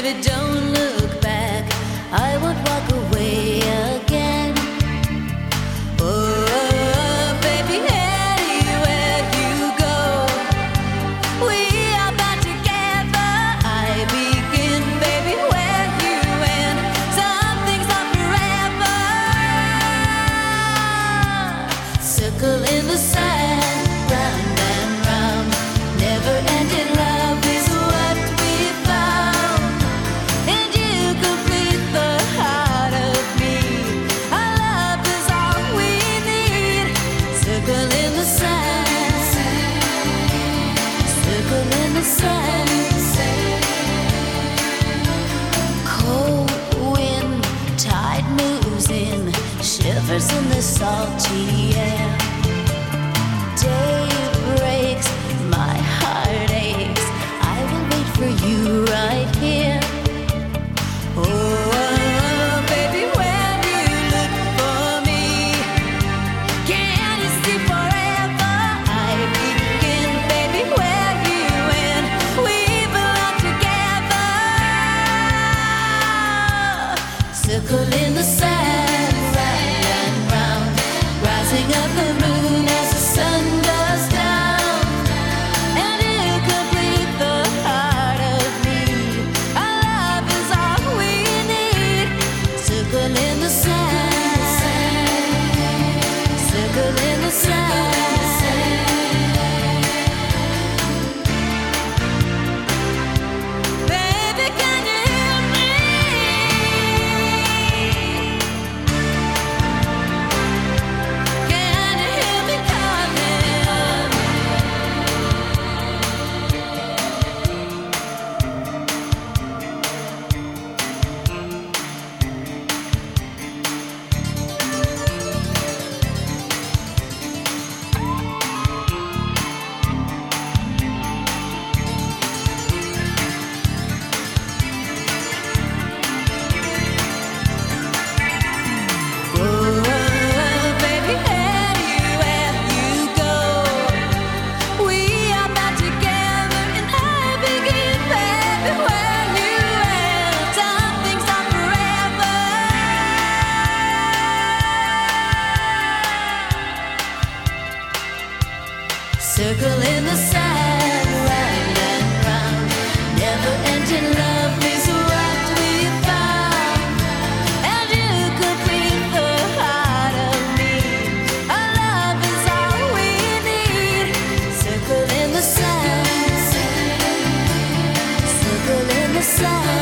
baby, don't look back. I won't walk away again. Oh, baby, anywhere you go, we are bound together. I begin, baby, where you end. Some things are forever. Circle in the sand, round and round. Never-ending love is what we found, and you complete the heart of me. Our love is all we need. Circle in the sand, circle in the sand. Cold wind, tide moves in, shivers in the salty air. Day breaks, my heart aches. I will wait for you right here. Oh, baby, when you look for me, can you see forever? I begin, baby, where you end. We belong together. Circle in the sand, round and round, rising up the moon as the sun goes down, and you complete the heart of me. Our love is all we need. Circle in the sand, circle in the sand. Baby, can you hear me? Can you hear me coming? Oh, baby, anywhere you go, we are bound together, and I begin, baby, where you end. Some things are forever. Circle in the sand, round and round. Never-ending love is what we found, and you complete the heart of me. Our love is all we need. Circle in the sand, circle in the sand.